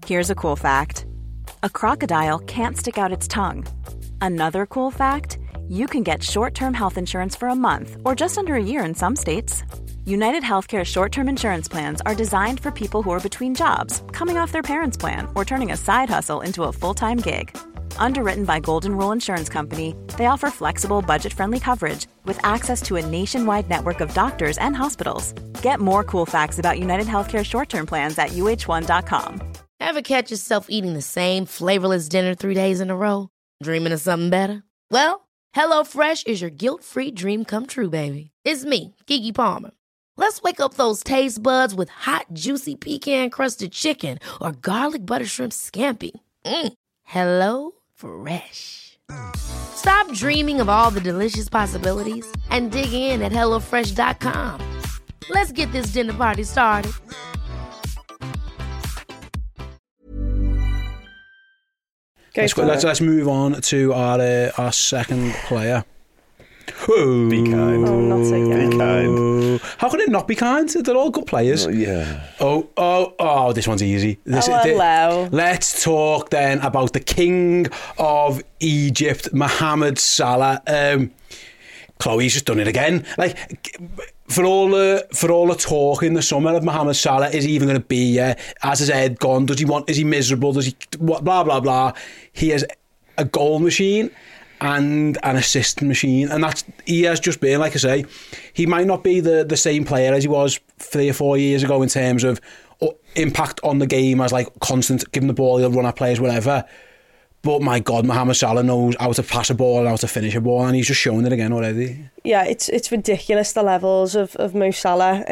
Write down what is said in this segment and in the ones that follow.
Here's a cool fact. A crocodile can't stick out its tongue. Another cool fact, you can get short-term health insurance for a month or just under a year in some states. United Healthcare short-term insurance plans are designed for people who are between jobs, coming off their parents' plan, or turning a side hustle into a full-time gig. Underwritten by Golden Rule Insurance Company, they offer flexible, budget-friendly coverage with access to a nationwide network of doctors and hospitals. Get more cool facts about United Healthcare short-term plans at uh1.com. Ever catch yourself eating the same flavorless dinner 3 days in a row? Dreaming of something better? Well, HelloFresh is your guilt-free dream come true, baby. It's me, Keke Palmer. Let's wake up those taste buds with hot, juicy pecan-crusted chicken or garlic butter shrimp scampi. Hello Fresh. Stop dreaming of all the delicious possibilities and dig in at HelloFresh.com. Let's get this dinner party started. Let's move on to our second player. Oh, be kind. Oh, not again. Be kind. How can it not be kind? They're all good players. Yeah. Oh, this one's easy. Hello. Let's talk then about the king of Egypt, Mohamed Salah. Chloe's just done it again. Like, for all the talk in the summer of Mohamed Salah, is he even going to be here? Has his head gone? Is he miserable? Does he, blah, blah, blah. He is a goal machine and an assist machine, and he has just been, like I say, he might not be the same player as he was 3 or 4 years ago in terms of impact on the game as like constant, giving the ball, he'll run at players, whatever. But my God, Mohamed Salah knows how to pass a ball and how to finish a ball, and he's just shown it again already. Yeah, it's ridiculous, the levels of Mo Salah.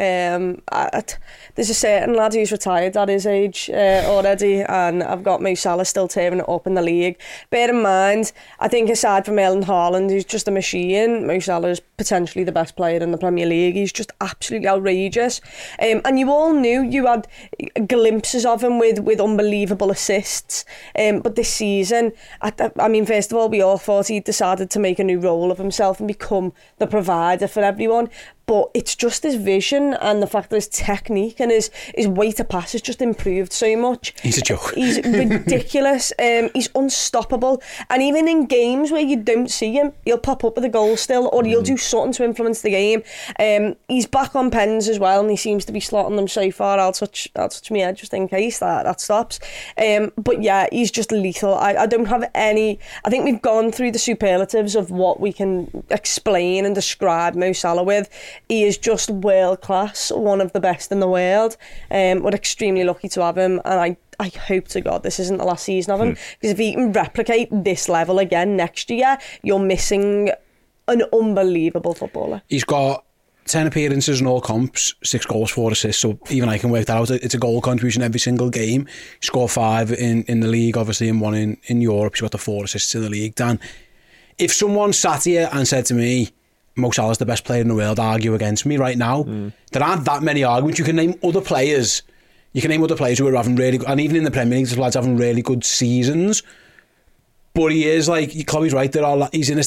There's a certain lad who's retired at his age already, and I've got Mo Salah still tearing it up in the league. Bear in mind, I think aside from Erling Haaland, who's just a machine, Mo Salah is potentially the best player in the Premier League. He's just absolutely outrageous. And you all knew, you had glimpses of him with unbelievable assists. But this season, I mean, first of all, we all thought he decided to make a new role of himself and become the provider for everyone. But it's just his vision and the fact that his technique and his way to pass has just improved so much. He's a joke. He's ridiculous. He's unstoppable. And even in games where you don't see him, he'll pop up with a goal still, or he'll do something to influence the game. He's back on pens as well, and he seems to be slotting them so far. I'll touch my head just in case that stops. But yeah, he's just lethal. I don't have any... I think we've gone through the superlatives of what we can explain and describe Mo Salah with. He is just world class, one of the best in the world. We're extremely lucky to have him, and I hope to God this isn't the last season of him, because if he can replicate this level again next year, you're missing an unbelievable footballer. He's got 10 appearances in all comps, 6 goals, 4 assists, so even I can work that out. It's a goal contribution every single game. He scored 5 in the league, obviously, and 1 in Europe. He's got the 4 assists in the league. Dan, if someone sat here and said to me, Mo Salah's the best player in the world, argue against me right now, there aren't that many arguments. You can name other players. You can name other players who are having really good, and even in the Premier League, there's lads having really good seasons. But he is, like, Chloe's right, he's in his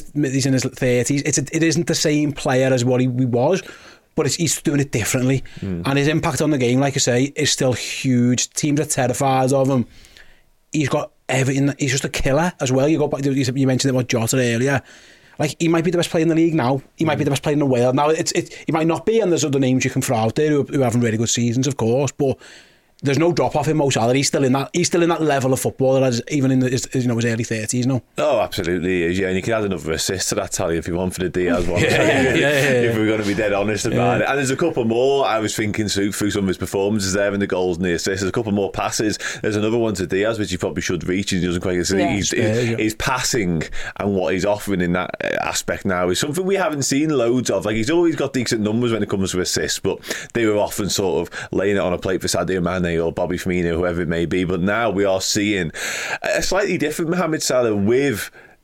30s. It isn't the same player as what he was, but he's doing it differently. And his impact on the game, like I say, is still huge. Teams are terrified of him. He's got everything. He's just a killer as well. You mentioned it about Jota earlier. Like, he might be the best player in the league now. He might be the best player in the world now. He might not be, and there's other names you can throw out there who are having really good seasons, of course, but there's no drop off in Mo Salah. He's still in that level of footballer, even in his early 30s now. Oh, absolutely, yeah. And you can add another assist to that tally if you want for the Diaz one. If we're going to be dead honest about it. And there's a couple more. I was thinking through some of his performances there in the goals and the assists. There's a couple more passes. There's another one to Diaz which he probably should reach, and he doesn't quite. His passing and what he's offering in that aspect now is something we haven't seen loads of. Like, he's always got decent numbers when it comes to assists, but they were often sort of laying it on a plate for Sadio Mane or Bobby Firmino, whoever it may be. But now we are seeing a slightly different Mohamed Salah with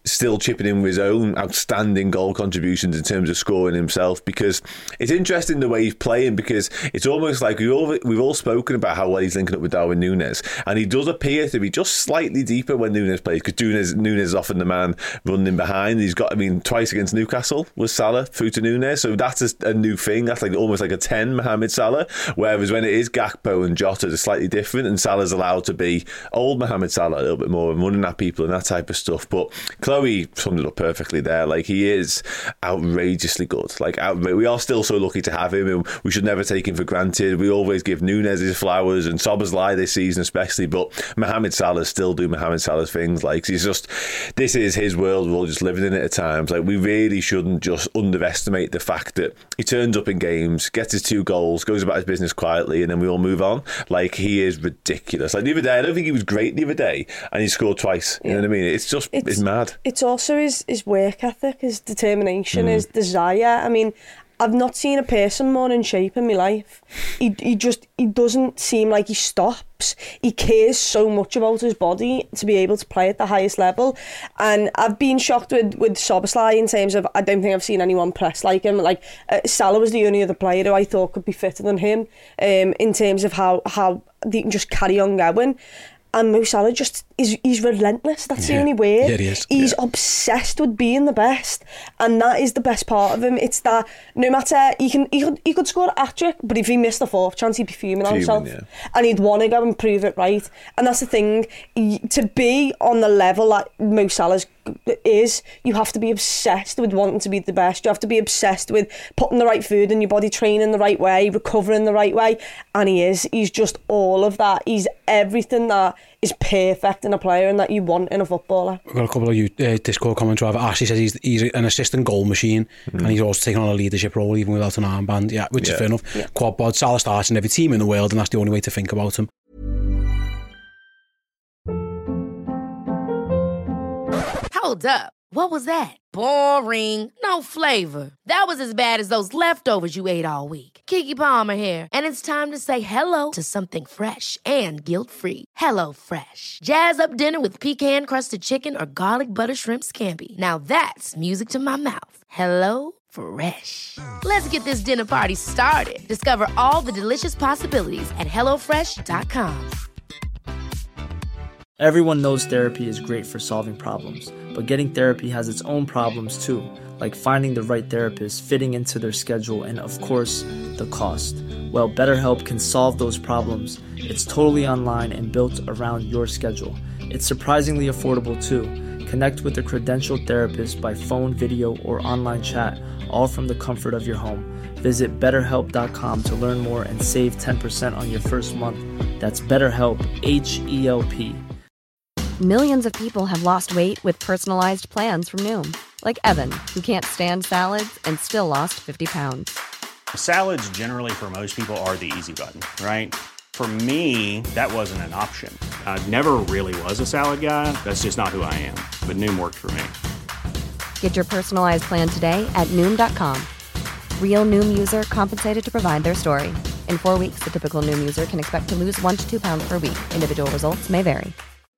still chipping in with his own outstanding goal contributions in terms of scoring himself, because it's interesting the way he's playing, because it's almost like we've all spoken about how well he's linking up with Darwin Núñez, and he does appear to be just slightly deeper when Núñez plays, because Núñez is often the man running behind. He's got, twice against Newcastle was Salah through to Núñez, so that's a new thing. That's like almost like a 10 Mohamed Salah, whereas when it is Gakpo and Jota, it's slightly different, and Salah's allowed to be old Mohamed Salah a little bit more and running at people and that type of stuff. But Chloe summed it up perfectly there. Like, he is outrageously good. Like, we are still so lucky to have him, and we should never take him for granted. We always give Núñez his flowers and Szoboszlai this season especially, but Mohamed Salah still do Mohamed Salah's things. Like, this is his world. We're all just living in it at times. Like, we really shouldn't just underestimate the fact that he turns up in games, gets his 2 goals, goes about his business quietly, and then we all move on. Like, he is ridiculous. Like, the other day, I don't think he was great the other day, and he scored twice. You know what I mean? It's mad. It's also his work ethic, his determination, his desire. I've not seen a person more in shape in my life. He doesn't seem like he stops. He cares so much about his body to be able to play at the highest level. And I've been shocked with Szoboszlai in terms of, I don't think I've seen anyone press like him. Like, Salah was the only other player who I thought could be fitter than him, in terms of how they can just carry on going. And Mo Salah he's relentless. That's the only word. Yeah, he is. He's obsessed with being the best, and that is the best part of him. It's that no matter, he could score a hat-trick, but if he missed the 4th chance, he'd be fuming on himself, and he'd want to go and prove it right. And that's the thing, to be on the level that Mo Salah is, you have to be obsessed with wanting to be the best. You have to be obsessed with putting the right food in your body, training the right way, recovering the right way, and he's just all of that. He's everything that is perfect in a player and that you want in a footballer. We've got a couple of Discord comments. Ashley says he's an assistant goal machine, and he's also taking on a leadership role even without an armband, which is fair enough. Quad bod, Salah starts in every team in the world, and that's the only way to think about him. Hold up. What was that? Boring. No flavor. That was as bad as those leftovers you ate all week. Keke Palmer here, and it's time to say hello to something fresh and guilt-free. Hello Fresh. Jazz up dinner with pecan-crusted chicken or garlic butter shrimp scampi. Now that's music to my mouth. Hello Fresh. Let's get this dinner party started. Discover all the delicious possibilities at HelloFresh.com. Everyone knows therapy is great for solving problems, but getting therapy has its own problems too, like finding the right therapist, fitting into their schedule, and of course, the cost. Well, BetterHelp can solve those problems. It's totally online and built around your schedule. It's surprisingly affordable too. Connect with a credentialed therapist by phone, video, or online chat, all from the comfort of your home. Visit BetterHelp.com to learn more and save 10% on your first month. That's BetterHelp, H-E-L-P. Millions of people have lost weight with personalized plans from Noom. Like Evan, who can't stand salads and still lost 50 pounds. Salads generally for most people are the easy button, right? For me, that wasn't an option. I never really was a salad guy. That's just not who I am. But Noom worked for me. Get your personalized plan today at Noom.com. Real Noom user compensated to provide their story. In 4 weeks, the typical Noom user can expect to lose 1 to 2 pounds per week. Individual results may vary.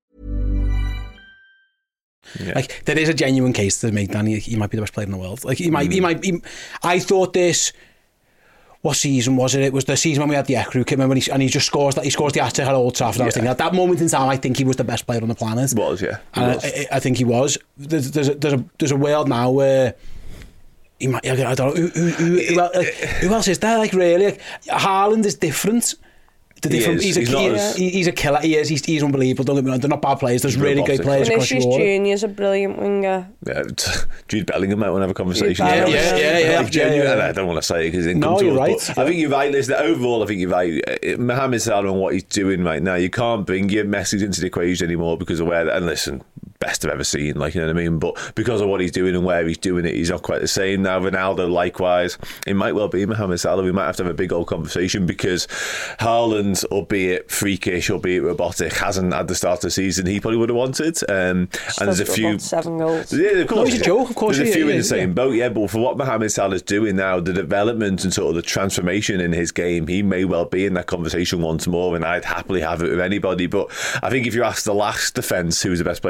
Like, there is a genuine case to make Danny. He might be the best player in the world. Like, he might. I thought this. What season was it? It was the season when we had the Ekru kid, remember? And he just scores. He scores the hat-trick at Old Trafford. I was thinking at that moment in time, I think he was the best player on the planet. I think he was. There's a world now where he might. I don't know who else is there. Like, really, like, Haaland is different. He's a killer. He is. He's unbelievable. Don't get me wrong. They're not bad players. There's really great players across Europe. Vinicius Junior's a brilliant winger. Jude Bellingham might want to have a conversation. Yeah. I don't want to say it because you're right. I think you're right. Listen, overall, I think you're right. Mohamed Salah and what he's doing right now, you can't bring your Messi into the equation anymore because of where. And listen, best I've ever seen. Like, you know what I mean. But because of what he's doing and where he's doing it, he's not quite the same now. Ronaldo, likewise. It might well be Mohamed Salah. We might have to have a big old conversation because Haaland, albeit freakish, albeit robotic, hasn't had the start of the season he probably would have wanted. And there's a few 7 goals. Yeah, of course. He's a joke, of course. There's a few in the same boat, but for what Mohamed Salah's doing now, the development and sort of the transformation in his game, he may well be in that conversation once more, and I'd happily have it with anybody. But I think if you ask the last defence who's the best player in the world,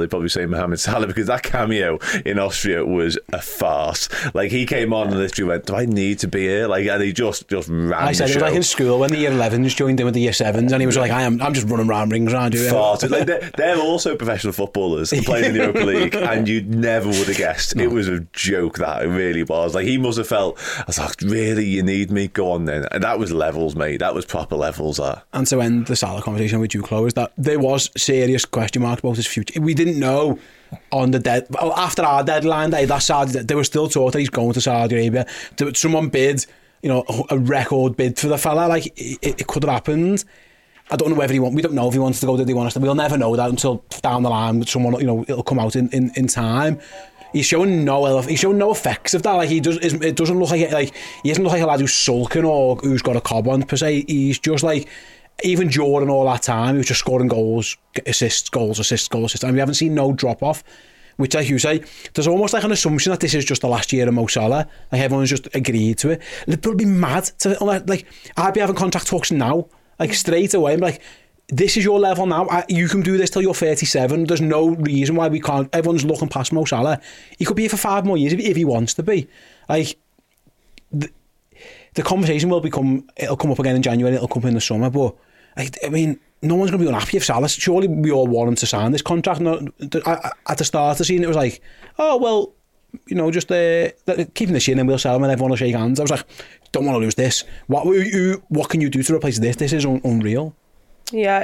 they'd probably say Mohamed Salah, because that cameo in Austria was a farce. Like, he came on and literally went, do I need to be here? Like, and he just ran I said the it show. was like in school when the year 11s joined in with the year 7s, and he was like, I'm just running round rings around you. Like, they're also professional footballers playing in the Europa League, and you never would have guessed. No. It was a joke, that it really was. Like, he must have felt, I was like, really, you need me? Go on then. And that was levels, mate. That was proper levels, that. And to end the Salah conversation with you, close, that there was serious question marks about his future. We didn't know on the after our deadline day that Saudi, there was still talk that he's going to Saudi Arabia. Someone bid, a record bid for the fella. Like, it could have happened. I don't know whether we don't know if he wants to go. Did he want us to? We'll never know that until down the line. Someone, it'll come out in time. He's showing no effects of that. Like, it doesn't look like he doesn't look like a lad who's sulking or who's got a cob on per se. He's just like, even during all that time, he was just scoring goals, assists. And we haven't seen no drop off. Which, like you say, there's almost like an assumption that this is just the last year of Mo Salah. Like, everyone's just agreed to it. It would be mad to, like, I'd be having contract talks now, like, straight away. I'm like, this is your level now. You can do this till you're 37. There's no reason why we can't. Everyone's looking past Mo Salah. He could be here for 5 more years if he wants to be. Like, the conversation it'll come up again in January, it'll come up in the summer, but, like, I mean, no one's going to be unhappy if Salah. Surely we all want him to sign this contract. At the start of the season, it was like, oh, well, just keeping this year and then we'll sell him and everyone will shake hands. I was like, don't want to lose this. What can you do to replace this? This is unreal. Yeah,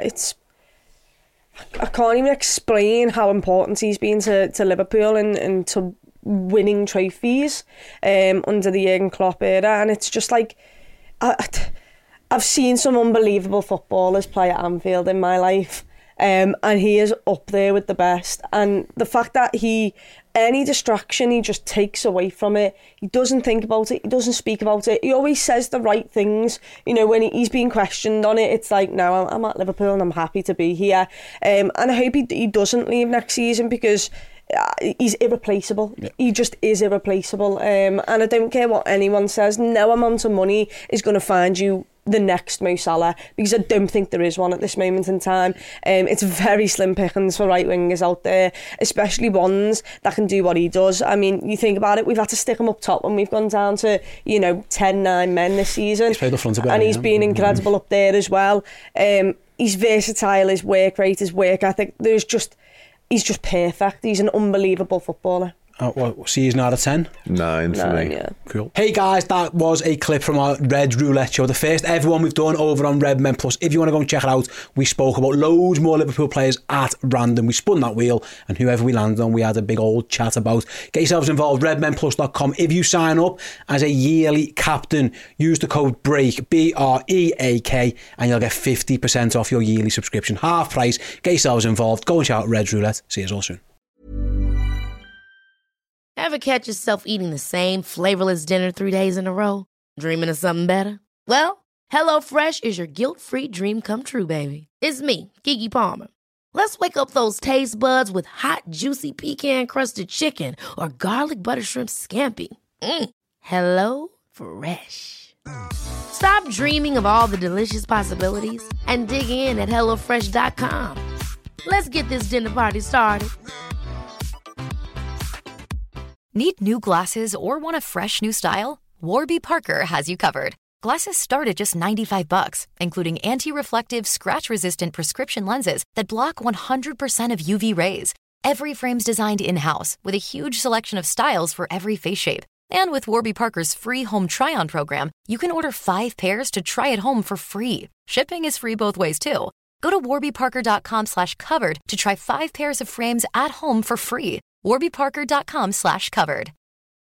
I can't even explain how important he's been to Liverpool and to winning trophies under the Jurgen Klopp era. And it's just like, I've seen some unbelievable footballers play at Anfield in my life, and he is up there with the best. And the fact that any distraction, he just takes away from it. He doesn't think about it. He doesn't speak about it. He always says the right things. When he's being questioned on it, it's like, no, I'm at Liverpool and I'm happy to be here. And I hope he doesn't leave next season, because he's irreplaceable. Yeah. He just is irreplaceable. And I don't care what anyone says. No amount of money is going to find you the next Mo Salah, because I don't think there is one at this moment in time. It's very slim pickings for right wingers out there, especially ones that can do what he does. I mean, you think about it, we've had to stick him up top when we've gone down to 10-9 men this season. He's played the front a bit, and he's been incredible up there as well. He's versatile, his work rate, his work ethic. He's just perfect. He's an unbelievable footballer. Season out of 10? 9 for me. Yeah. Cool. Hey guys, that was a clip from our Red Roulette show, the first ever one we've done over on Red Men Plus. If you want to go and check it out, we spoke about loads more Liverpool players at random. We spun that wheel, and whoever we landed on, we had a big old chat about. Get yourselves involved, redmenplus.com. If you sign up as a yearly captain, use the code BREAK, BREAK, and you'll get 50% off your yearly subscription. Half price. Get yourselves involved. Go and check out Red Roulette. See you all soon. Ever catch yourself eating the same flavorless dinner 3 days in a row? Dreaming of something better? Well, HelloFresh is your guilt-free dream come true, baby. It's me, Keke Palmer. Let's wake up those taste buds with hot, juicy pecan-crusted chicken or garlic butter shrimp scampi. Hello Fresh. Stop dreaming of all the delicious possibilities and dig in at HelloFresh.com. Let's get this dinner party started. Need new glasses or want a fresh new style? Warby Parker has you covered. Glasses start at just $95, including anti-reflective, scratch-resistant prescription lenses that block 100% of UV rays. Every frame's designed in-house with a huge selection of styles for every face shape. And with Warby Parker's free home try-on program, you can order 5 pairs to try at home for free. Shipping is free both ways, too. Go to warbyparker.com/covered to try 5 pairs of frames at home for free. warbyparker.com/covered.